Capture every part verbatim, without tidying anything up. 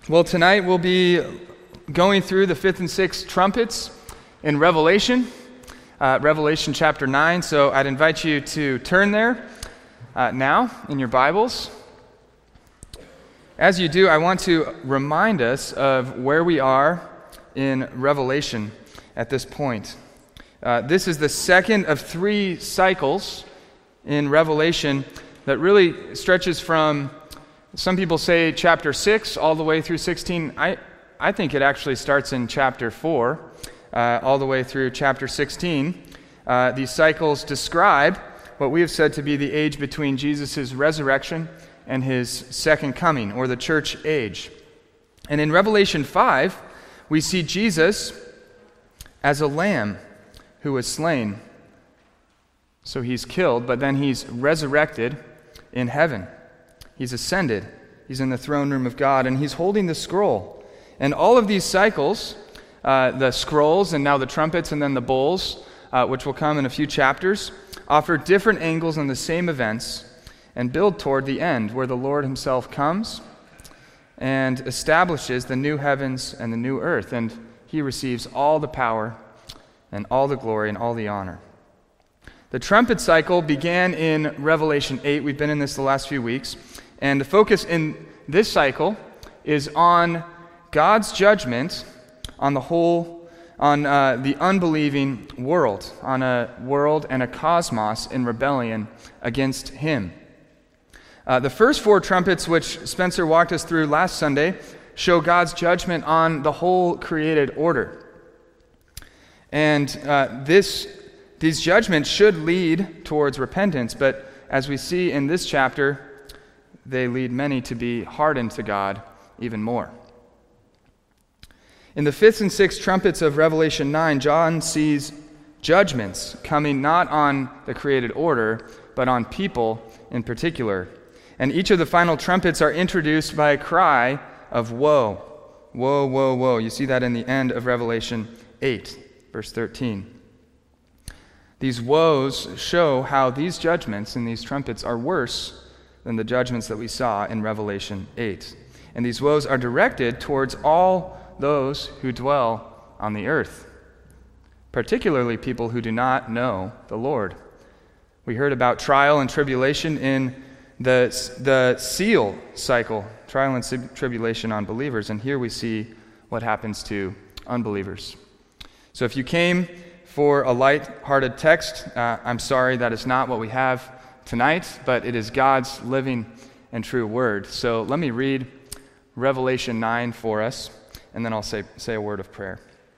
Well, tonight we'll be going through the fifth and sixth trumpets in Revelation, uh, Revelation chapter nine. So I'd invite you to turn there uh, now in your Bibles. As you do, I want to remind us of where we are in Revelation at this point. Uh, this is the second of three cycles in Revelation that really stretches from, some people say chapter six all the way through sixteen. I, I think it actually starts in chapter four uh, all the way through chapter sixteen. Uh, these cycles describe what we have said to be the age between Jesus' resurrection and his second coming, or the church age. And in Revelation five, we see Jesus as a lamb who was slain. So he's killed, but then he's resurrected in heaven. He's ascended. He's in the throne room of God, and he's holding the scroll. And all of these cycles, uh, the scrolls and now the trumpets and then the bowls, uh, which will come in a few chapters, offer different angles on the same events and build toward the end, where the Lord himself comes and establishes the new heavens and the new earth, and he receives all the power and all the glory and all the honor. The trumpet cycle began in Revelation eight. We've been in this the last few weeks. And the focus in this cycle is on God's judgment on the whole, on uh, the unbelieving world, on a world and a cosmos in rebellion against him. Uh, the first four trumpets, which Spencer walked us through last Sunday, show God's judgment on the whole created order. And uh, this These judgments should lead towards repentance, but as we see in this chapter, they lead many to be hardened to God even more. In the fifth and sixth trumpets of Revelation nine, John sees judgments coming not on the created order, but on people in particular. And each of the final trumpets are introduced by a cry of woe. Woe, woe, woe. You see that in the end of Revelation eight, verse thirteen. These woes show how these judgments and these trumpets are worse than the judgments that we saw in Revelation eight. And these woes are directed towards all those who dwell on the earth, particularly people who do not know the Lord. We heard about trial and tribulation in the, the seal cycle, trial and tribulation on believers, and here we see what happens to unbelievers. So if you came for a light-hearted text, Uh, I'm sorry that is not what we have tonight, but it is God's living and true word. So let me read Revelation nine for us, and then I'll say, say a word of prayer.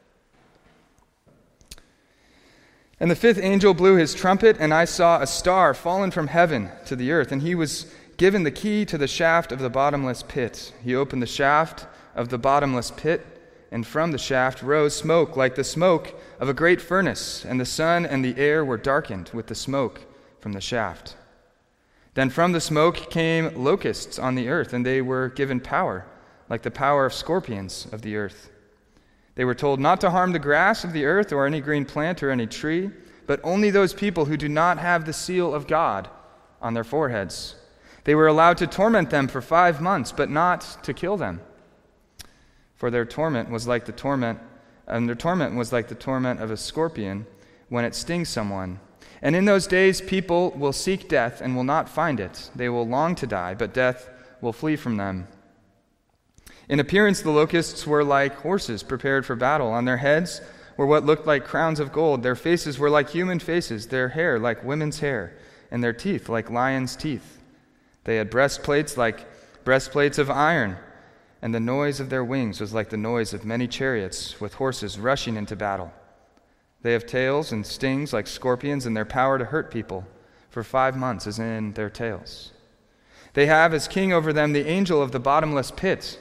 And the fifth angel blew his trumpet, and I saw a star fallen from heaven to the earth, and he was given the key to the shaft of the bottomless pit. He opened the shaft of the bottomless pit, and from the shaft rose smoke like the smoke of a great furnace, and the sun and the air were darkened with the smoke from the shaft. Then from the smoke came locusts on the earth, and they were given power, like the power of scorpions of the earth. They were told not to harm the grass of the earth or any green plant or any tree, but only those people who do not have the seal of God on their foreheads. They were allowed to torment them for five months, but not to kill them. For their torment was like the torment, and their torment was like the torment of a scorpion when it stings someone. And in those days people will seek death and will not find it. They will long to die, but death will flee from them. In appearance the locusts were like horses prepared for battle. On their heads were what looked like crowns of gold. Their faces were like human faces, their hair like women's hair, and their teeth like lions' teeth. They had breastplates like breastplates of iron, and the noise of their wings was like the noise of many chariots with horses rushing into battle. They have tails and stings like scorpions, and their power to hurt people for five months is in their tails. They have as king over them the angel of the bottomless pit.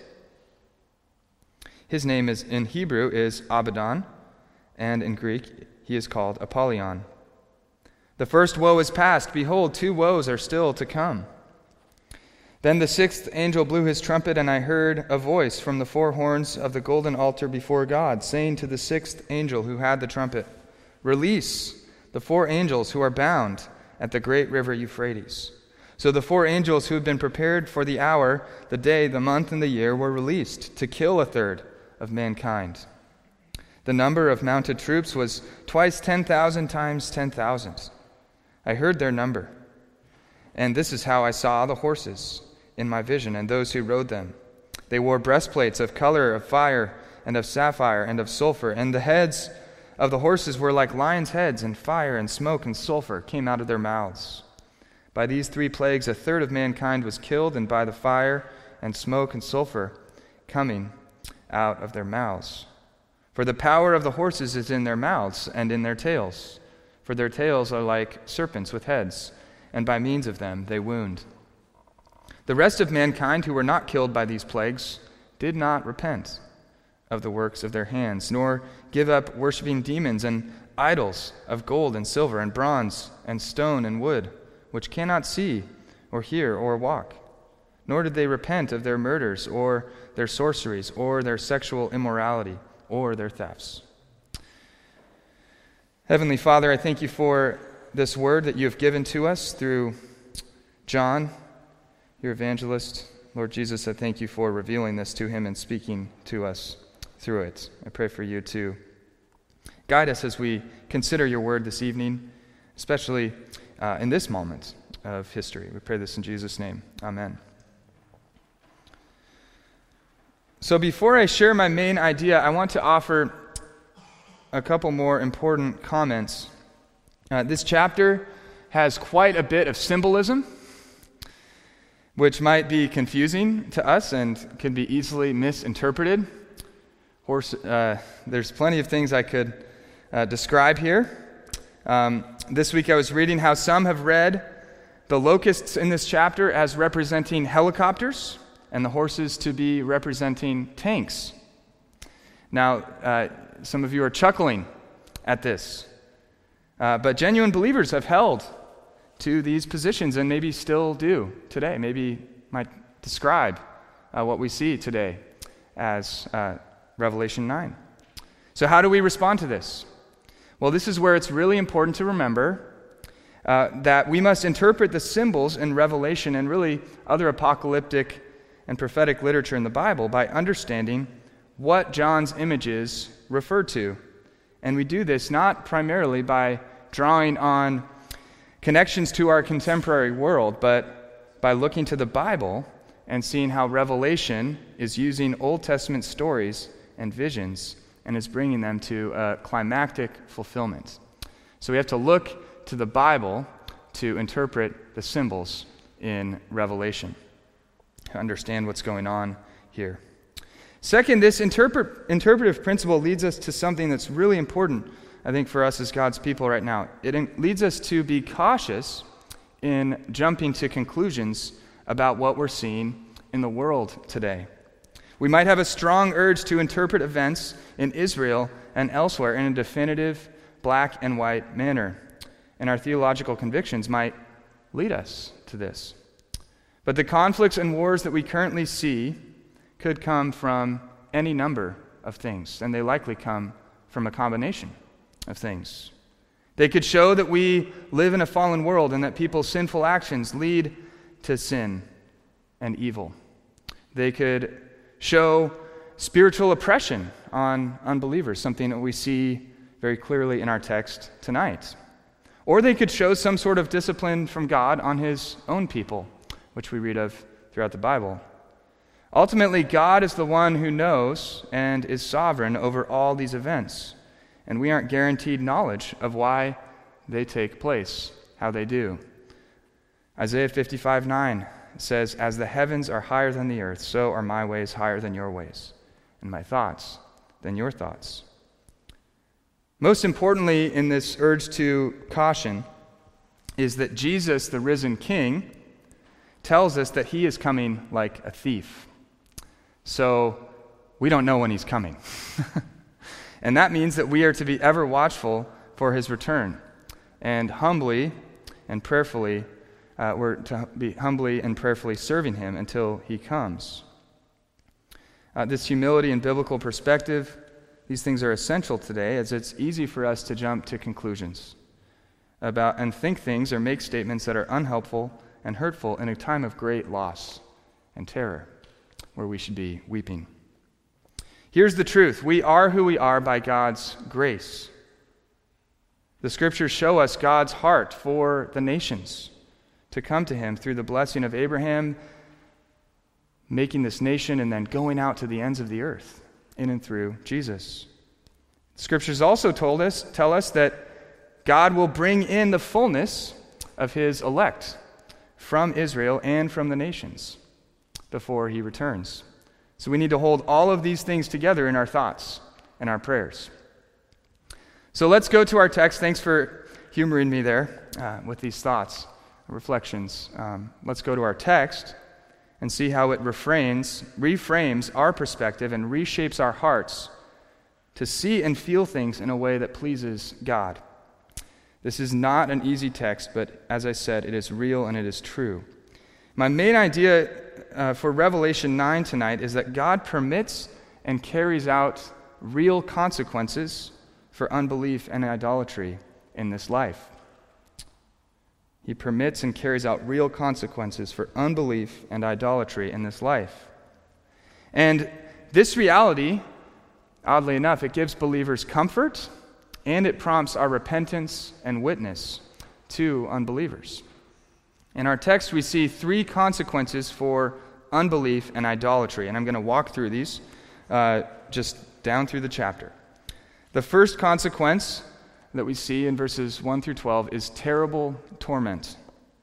His name is in Hebrew is Abaddon, and in Greek he is called Apollyon. The first woe is past. Behold, two woes are still to come. Then the sixth angel blew his trumpet, and I heard a voice from the four horns of the golden altar before God, saying to the sixth angel who had the trumpet, "Release the four angels who are bound at the great river Euphrates." So the four angels who had been prepared for the hour, the day, the month, and the year were released to kill a third of mankind. The number of mounted troops was twice ten thousand times ten thousand. I heard their number, and this is how I saw the horses in my vision and those who rode them. They wore breastplates of color of fire and of sapphire and of sulfur, and the heads of the horses were like lions' heads, and fire and smoke and sulfur came out of their mouths. By these three plagues a third of mankind was killed, and by the fire and smoke and sulfur coming out of their mouths. For the power of the horses is in their mouths and in their tails, for their tails are like serpents with heads, and by means of them they wound. The rest of mankind who were not killed by these plagues did not repent of the works of their hands, nor give up worshiping demons and idols of gold and silver and bronze and stone and wood, which cannot see or hear or walk. Nor did they repent of their murders or their sorceries or their sexual immorality or their thefts. Heavenly Father, I thank you for this word that you have given to us through John, your evangelist. Lord Jesus, I thank you for revealing this to him and speaking to us through it. I pray for you to guide us as we consider your word this evening, especially uh, in this moment of history. We pray this in Jesus' name. Amen. So before I share my main idea, I want to offer a couple more important comments. Uh, this chapter has quite a bit of symbolism, which might be confusing to us and can be easily misinterpreted. Horse, uh, there's plenty of things I could uh, describe here. Um, this week I was reading how some have read the locusts in this chapter as representing helicopters and the horses to be representing tanks. Now, uh, some of you are chuckling at this, uh, but genuine believers have held to these positions and maybe still do today. Maybe might describe uh, what we see today as uh, Revelation nine. So how do we respond to this? Well, this is where it's really important to remember uh, that we must interpret the symbols in Revelation and really other apocalyptic and prophetic literature in the Bible by understanding what John's images refer to. And we do this not primarily by drawing on connections to our contemporary world, but by looking to the Bible and seeing how Revelation is using Old Testament stories and visions and is bringing them to a climactic fulfillment. So we have to look to the Bible to interpret the symbols in Revelation, to understand what's going on here. Second, this interpret, interpretive principle leads us to something that's really important, I think, for us as God's people right now. It in, leads us to be cautious in jumping to conclusions about what we're seeing in the world today. We might have a strong urge to interpret events in Israel and elsewhere in a definitive black and white manner, and our theological convictions might lead us to this. But the conflicts and wars that we currently see could come from any number of things, and they likely come from a combination of things. They could show that we live in a fallen world and that people's sinful actions lead to sin and evil. They could show spiritual oppression on unbelievers, something that we see very clearly in our text tonight. Or they could show some sort of discipline from God on his own people, which we read of throughout the Bible. Ultimately, God is the one who knows and is sovereign over all these events, and we aren't guaranteed knowledge of why they take place, how they do. Isaiah fifty-five nine says, "As the heavens are higher than the earth, so are my ways higher than your ways, and my thoughts than your thoughts." Most importantly in this urge to caution is that Jesus, the risen King, tells us that he is coming like a thief. So we don't know when he's coming. And that means that we are to be ever watchful for his return, and humbly and prayerfully Uh, we're to be humbly and prayerfully serving him until he comes. Uh, this humility and biblical perspective, these things are essential today, as it's easy for us to jump to conclusions about and think things or make statements that are unhelpful and hurtful in a time of great loss and terror, where we should be weeping. Here's the truth. We are who we are by God's grace. The Scriptures show us God's heart for the nations to come to him through the blessing of Abraham, making this nation, and then going out to the ends of the earth in and through Jesus. The Scriptures also told us, tell us that God will bring in the fullness of his elect from Israel and from the nations before he returns. So we need to hold all of these things together in our thoughts and our prayers. So let's go to our text. Thanks for humoring me there uh, with these thoughts, reflections. Um, let's go to our text and see how it refrains, reframes our perspective and reshapes our hearts to see and feel things in a way that pleases God. This is not an easy text, but as I said, it is real and it is true. My main idea uh, for Revelation nine tonight is that God permits and carries out real consequences for unbelief and idolatry in this life. He permits and carries out real consequences for unbelief and idolatry in this life. And this reality, oddly enough, it gives believers comfort and it prompts our repentance and witness to unbelievers. In our text, we see three consequences for unbelief and idolatry, and I'm going to walk through these uh, just down through the chapter. The first consequence that we see in verses one through twelve is terrible torment.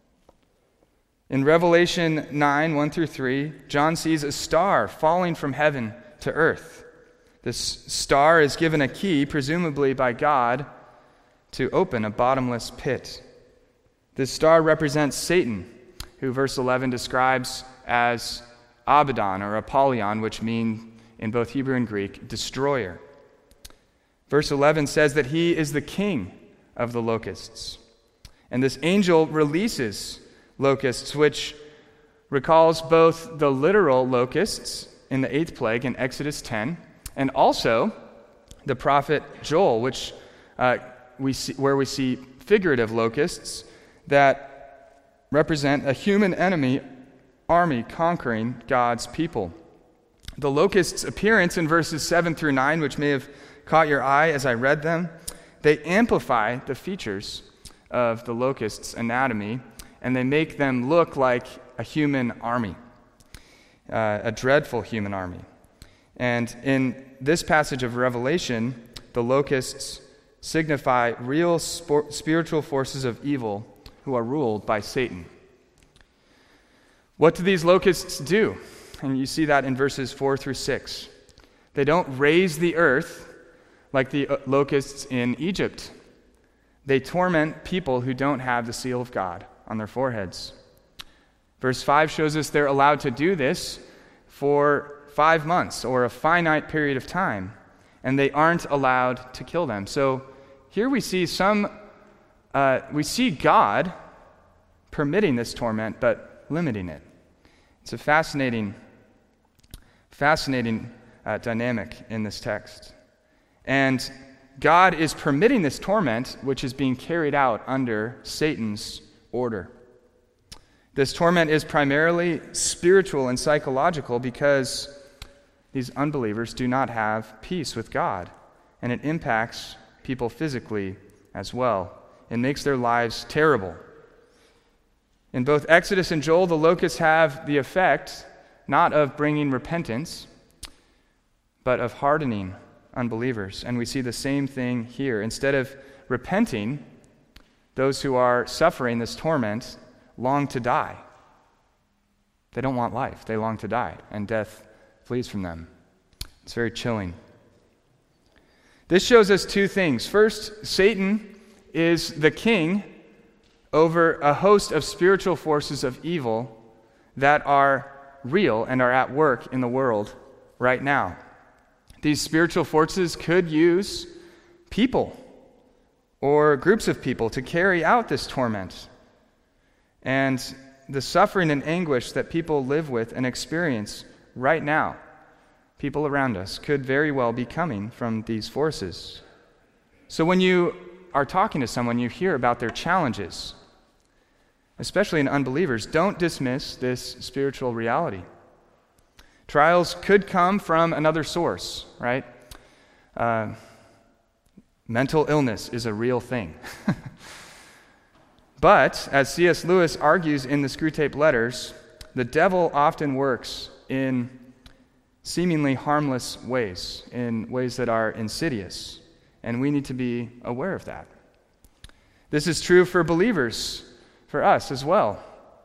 In Revelation nine, one through three, John sees a star falling from heaven to earth. This star is given a key, presumably by God, to open a bottomless pit. This star represents Satan, who verse eleven describes as Abaddon or Apollyon, which mean in both Hebrew and Greek, destroyer. Verse eleven says that he is the king of the locusts. And this angel releases locusts, which recalls both the literal locusts in the eighth plague in Exodus ten, and also the prophet Joel, which uh, we see, where we see figurative locusts that represent a human enemy army conquering God's people. The locusts' appearance in verses seven through nine, which may have caught your eye as I read them, they amplify the features of the locust's anatomy, and they make them look like a human army, uh, a dreadful human army. And in this passage of Revelation, the locusts signify real spor- spiritual forces of evil who are ruled by Satan. What do these locusts do? And you see that in verses four through six. They don't raise the earth like the locusts in Egypt. They torment people who don't have the seal of God on their foreheads. Verse five shows us they're allowed to do this for five months or a finite period of time, and they aren't allowed to kill them. So here we see some, uh, we see God permitting this torment, but limiting it. It's a fascinating, fascinating uh, dynamic in this text. And God is permitting this torment, which is being carried out under Satan's order. This torment is primarily spiritual and psychological because these unbelievers do not have peace with God, and it impacts people physically as well. It makes their lives terrible. In both Exodus and Joel, the locusts have the effect not of bringing repentance, but of hardening unbelievers. And we see the same thing here. Instead of repenting, those who are suffering this torment long to die. They don't want life. They long to die, and death flees from them. It's very chilling. This shows us two things. First, Satan is the king over a host of spiritual forces of evil that are real and are at work in the world right now. These spiritual forces could use people or groups of people to carry out this torment. And the suffering and anguish that people live with and experience right now, people around us, could very well be coming from these forces. So when you are talking to someone, you hear about their challenges. especially in unbelievers, don't dismiss this spiritual reality. Trials could come from another source, right? Uh, mental illness is a real thing. But, as C S Lewis argues in the Screwtape Letters, the devil often works in seemingly harmless ways, in ways that are insidious, and we need to be aware of that. This is true for believers, for us as well.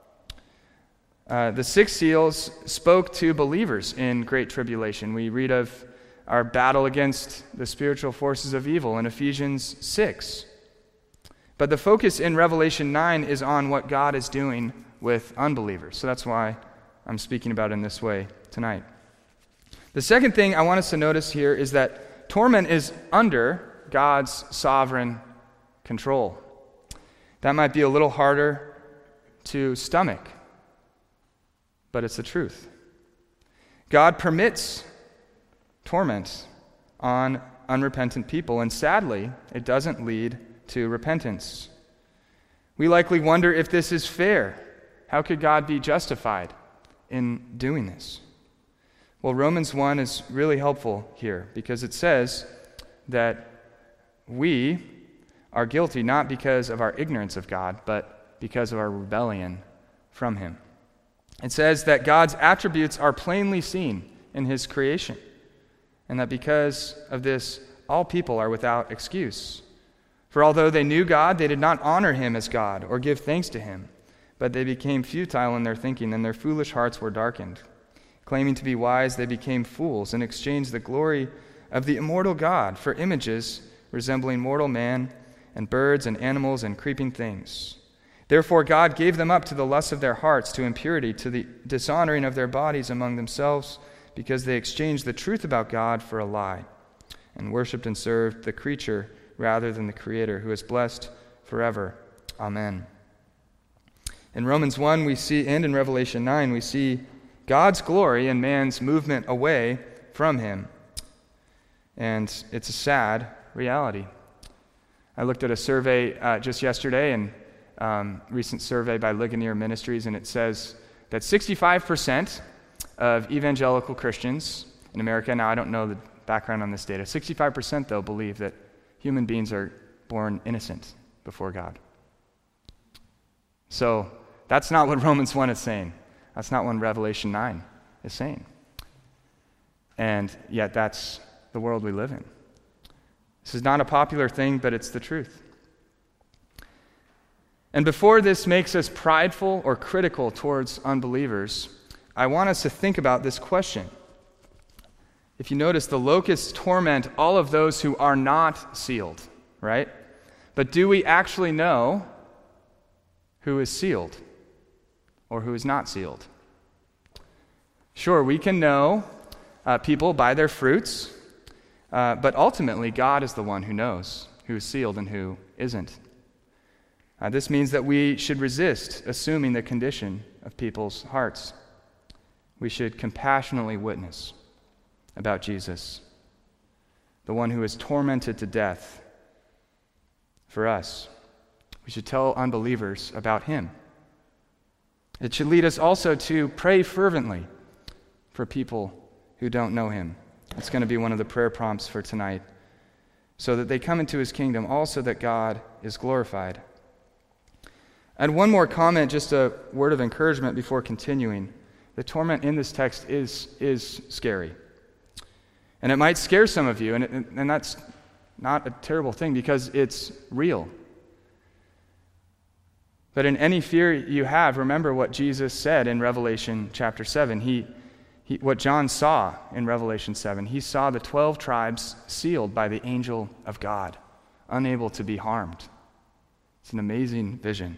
Uh, the six seals spoke to believers in Great Tribulation. We read of our battle against the spiritual forces of evil in Ephesians six. But the focus in Revelation nine is on what God is doing with unbelievers. So that's why I'm speaking about it in this way tonight. The second thing I want us to notice here is that torment is under God's sovereign control. That might be a little harder to stomach, but it's the truth. God permits torment on unrepentant people, and sadly, it doesn't lead to repentance. We likely wonder if this is fair. How could God be justified in doing this? Well, Romans one is really helpful here because it says that we are guilty not because of our ignorance of God, but because of our rebellion from Him. It says that God's attributes are plainly seen in His creation, and that because of this, all people are without excuse. For although they knew God, they did not honor Him as God or give thanks to Him, but they became futile in their thinking, and their foolish hearts were darkened. Claiming to be wise, they became fools and exchanged the glory of the immortal God for images resembling mortal man and birds and animals and creeping things. Therefore God gave them up to the lusts of their hearts, to impurity, to the dishonoring of their bodies among themselves, because they exchanged the truth about God for a lie, and worshipped and served the creature rather than the Creator, who is blessed forever. Amen. In Romans one we see, and in Revelation nine, we see God's glory and man's movement away from Him. And it's a sad reality. I looked at a survey uh, just yesterday, and um, recent survey by Ligonier Ministries, and it says that sixty-five percent of evangelical Christians in America, now I don't know the background on this data, sixty-five percent though believe that human beings are born innocent before God. So that's not what Romans one is saying. That's not what Revelation nine is saying. And yet that's the world we live in. This is not a popular thing, but it's the truth. And before this makes us prideful or critical towards unbelievers, I want us to think about this question. If you notice, the locusts torment all of those who are not sealed, right? But do we actually know who is sealed or who is not sealed? Sure, we can know uh, people by their fruits, uh, but ultimately God is the one who knows who is sealed and who isn't. Uh, this means that we should resist assuming the condition of people's hearts. We should compassionately witness about Jesus, the one who is tormented to death for us. We should tell unbelievers about Him. It should lead us also to pray fervently for people who don't know Him. It's going to be one of the prayer prompts for tonight, so that they come into His kingdom, also that God is glorified. And one more comment, just a word of encouragement before continuing. The torment in this text is, is scary. And it might scare some of you, and, it, and that's not a terrible thing because it's real. But in any fear you have, remember what Jesus said in Revelation chapter seven. He, he, what John saw in Revelation seven. He saw the twelve tribes sealed by the angel of God, unable to be harmed. It's an amazing vision.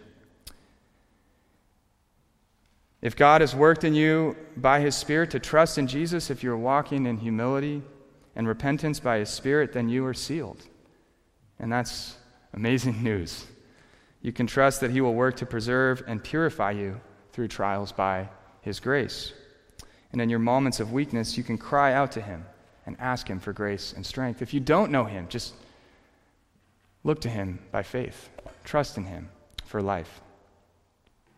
If God has worked in you by His Spirit to trust in Jesus, if you're walking in humility and repentance by His Spirit, then you are sealed. And that's amazing news. You can trust that He will work to preserve and purify you through trials by His grace. And in your moments of weakness, you can cry out to Him and ask Him for grace and strength. If you don't know Him, just look to Him by faith. Trust in Him for life.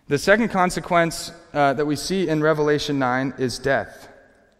The second consequence uh, that we see in Revelation nine is death.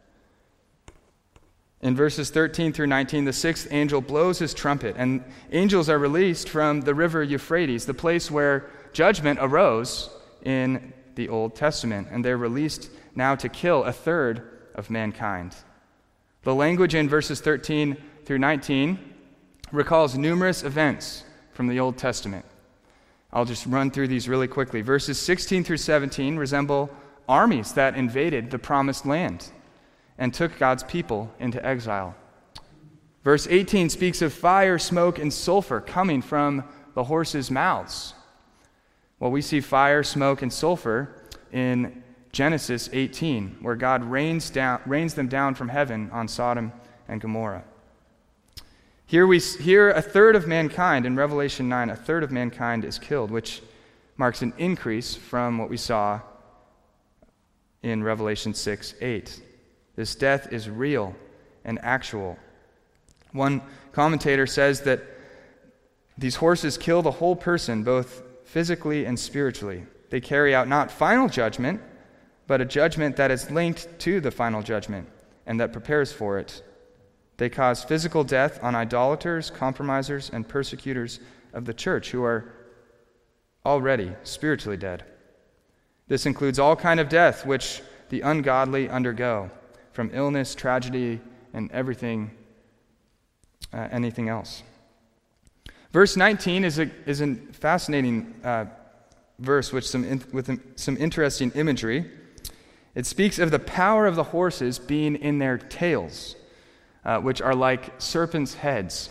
In verses thirteen through nineteen, the sixth angel blows his trumpet, and angels are released from the river Euphrates, the place where judgment arose in the Old Testament, and they're released now to kill a third of mankind. The language in verses thirteen through nineteen recalls numerous events from the Old Testament. I'll just run through these really quickly. Verses sixteen through seventeen resemble armies that invaded the promised land and took God's people into exile. Verse eighteen speaks of fire, smoke, and sulfur coming from the horses' mouths. Well, we see fire, smoke, and sulfur in Genesis eighteen, where God rains down, rains them down from heaven on Sodom and Gomorrah. Here we hear a third of mankind, in Revelation nine, a third of mankind is killed, which marks an increase from what we saw in Revelation six eight. This death is real and actual. One commentator says that these horses kill the whole person, both physically and spiritually. They carry out not final judgment, but a judgment that is linked to the final judgment and that prepares for it. They cause physical death on idolaters, compromisers, and persecutors of the church who are already spiritually dead. This includes all kind of death which the ungodly undergo, from illness, tragedy, and everything, uh, anything else. Verse nineteen is a is a fascinating uh, verse which some in, with some interesting imagery. It speaks of the power of the horses being in their tails, uh, which are like serpents' heads.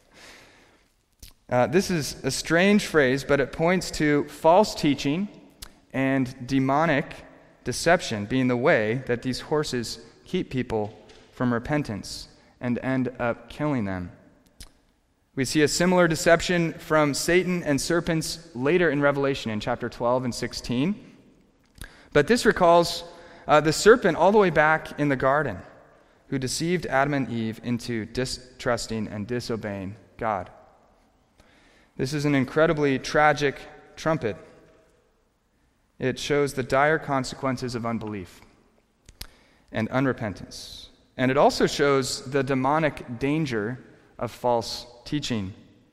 Uh, this is a strange phrase, but it points to false teaching and demonic deception being the way that these horses keep people from repentance and end up killing them. We see a similar deception from Satan and serpents later in Revelation in chapter twelve and sixteen. But this recalls uh, the serpent all the way back in the garden, who deceived Adam and Eve into distrusting and disobeying God. This is an incredibly tragic trumpet. It shows the dire consequences of unbelief and unrepentance. And it also shows the demonic danger of false teaching.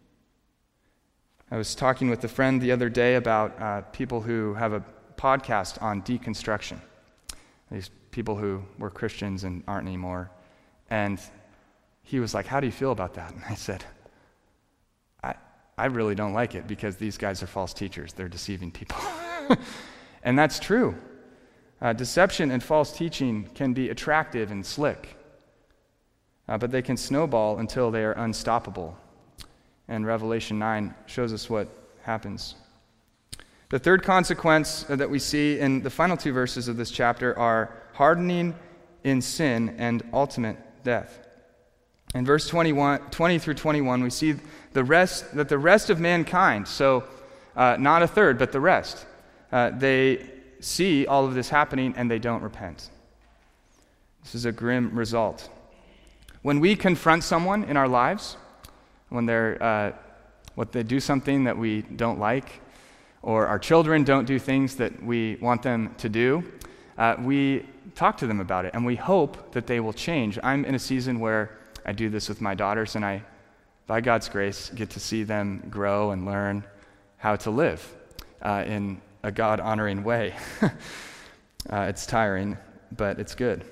I was talking with a friend the other day about uh, people who have a podcast on deconstruction. These people who were Christians and aren't anymore. And he was like, "How do you feel about that?" And I said, I, I really don't like it because these guys are false teachers. They're deceiving people. And that's true. Uh, deception and false teaching can be attractive and slick, uh, but they can snowball until they are unstoppable. And Revelation nine shows us what happens. The third consequence that we see in the final two verses of this chapter are hardening in sin and ultimate death. In verse twenty-one, twenty through twenty-one, we see the rest that the rest of mankind, so uh, not a third, but the rest, uh, they see all of this happening and they don't repent. This is a grim result. When we confront someone in our lives, when they're uh, what they do something that we don't like, or our children don't do things that we want them to do, uh, we talk to them about it and we hope that they will change. I'm in a season where I do this with my daughters, and I, by God's grace, get to see them grow and learn how to live uh, in a God-honoring way. uh, it's tiring, but it's good.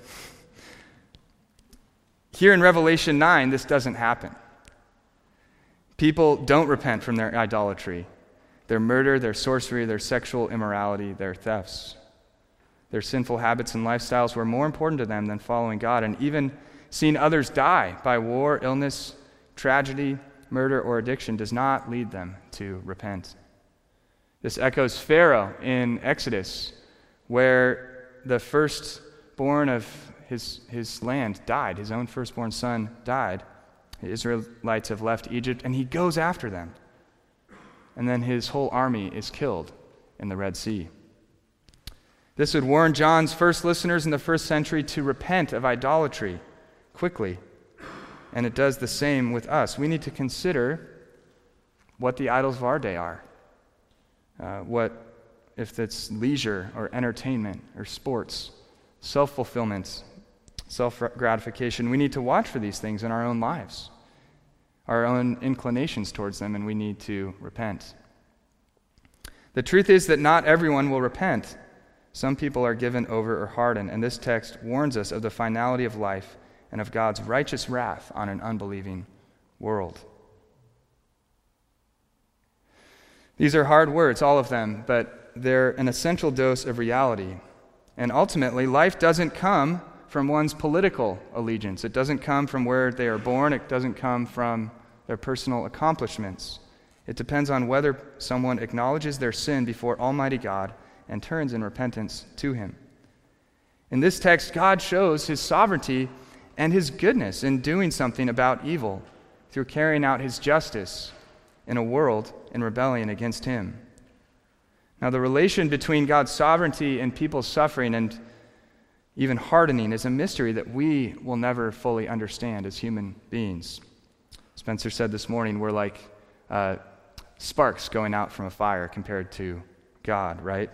Here in Revelation nine, this doesn't happen. People don't repent from their idolatry, their murder, their sorcery, their sexual immorality, their thefts. Their sinful habits and lifestyles were more important to them than following God, and even seeing others die by war, illness, tragedy, murder, or addiction does not lead them to repent. This echoes Pharaoh in Exodus, where the firstborn of his, his land died. His own firstborn son died. The Israelites have left Egypt, and he goes after them. And then his whole army is killed in the Red Sea. This would warn John's first listeners in the first century to repent of idolatry quickly. And it does the same with us. We need to consider what the idols of our day are. Uh, what if it's leisure or entertainment or sports, self-fulfillment, self-gratification. We need to watch for these things in our own lives, our own inclinations towards them, and we need to repent. The truth is that not everyone will repent. Some people are given over or hardened, and this text warns us of the finality of life and of God's righteous wrath on an unbelieving world. These are hard words, all of them, but they're an essential dose of reality. And ultimately, life doesn't come from one's political allegiance. It doesn't come from where they are born. It doesn't come from their personal accomplishments. It depends on whether someone acknowledges their sin before Almighty God and turns in repentance to Him. In this text, God shows His sovereignty and His goodness in doing something about evil through carrying out His justice in a world in rebellion against Him. Now, the relation between God's sovereignty and people's suffering and even hardening is a mystery that we will never fully understand as human beings. Spencer said this morning, we're like uh, sparks going out from a fire compared to God, right?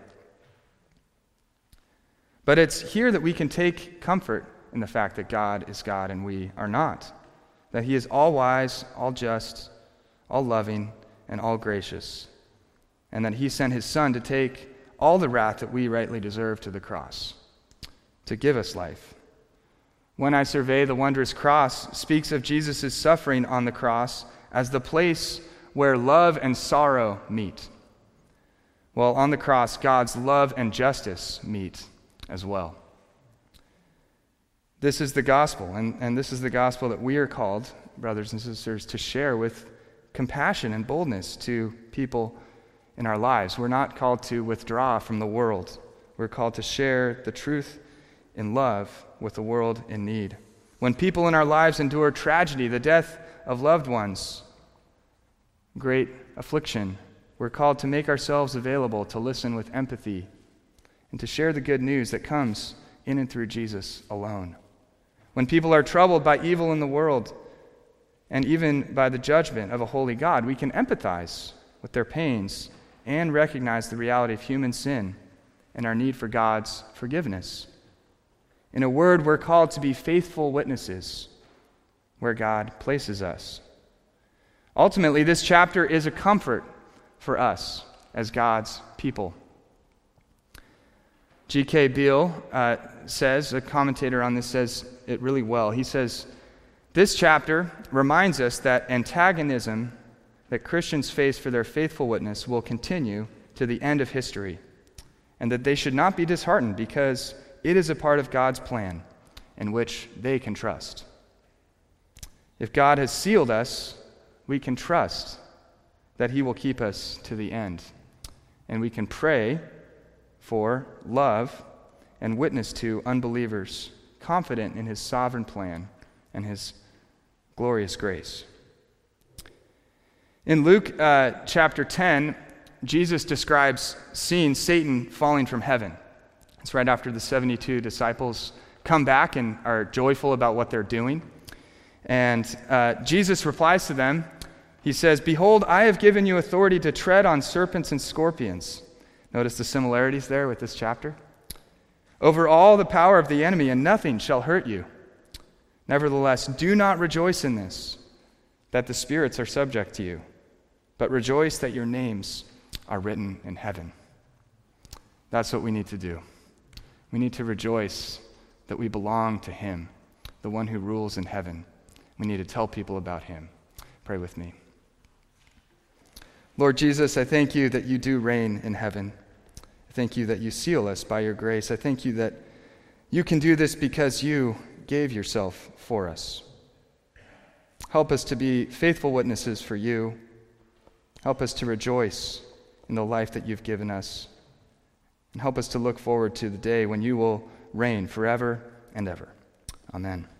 But it's here that we can take comfort in the fact that God is God and we are not. That He is all-wise, all-just, all-loving, and all-gracious. And that He sent His Son to take all the wrath that we rightly deserve to the cross, to give us life. When I Survey the Wondrous Cross speaks of Jesus' suffering on the cross as the place where love and sorrow meet. Well, on the cross, God's love and justice meet as well. This is the gospel, and, and this is the gospel that we are called, brothers and sisters, to share with compassion and boldness to people in our lives. We're not called to withdraw from the world. We're called to share the truth in love with the world in need. When people in our lives endure tragedy, the death of loved ones, great affliction, we're called to make ourselves available to listen with empathy and to share the good news that comes in and through Jesus alone. When people are troubled by evil in the world and even by the judgment of a holy God, we can empathize with their pains and recognize the reality of human sin and our need for God's forgiveness. In a word, we're called to be faithful witnesses where God places us. Ultimately, this chapter is a comfort for us as God's people. G K Beale uh, says, a commentator on this says it really well. He says, this chapter reminds us that antagonism that Christians face for their faithful witness will continue to the end of history, and that they should not be disheartened because it is a part of God's plan in which they can trust. If God has sealed us, we can trust that He will keep us to the end, and we can pray for, love, and witness to unbelievers, confident in His sovereign plan and His glorious grace. In Luke uh, chapter ten, Jesus describes seeing Satan falling from heaven. It's right after the seventy-two disciples come back and are joyful about what they're doing. And uh, Jesus replies to them. He says, "Behold, I have given you authority to tread on serpents and scorpions." Notice the similarities there with this chapter. "Over all the power of the enemy, and nothing shall hurt you. Nevertheless, do not rejoice in this, that the spirits are subject to you, but rejoice that your names are written in heaven." That's what we need to do. We need to rejoice that we belong to Him, the one who rules in heaven. We need to tell people about Him. Pray with me. Lord Jesus, I thank you that you do reign in heaven. I thank you that you seal us by your grace. I thank you that you can do this because you gave yourself for us. Help us to be faithful witnesses for you. Help us to rejoice in the life that you've given us. And help us to look forward to the day when you will reign forever and ever. Amen.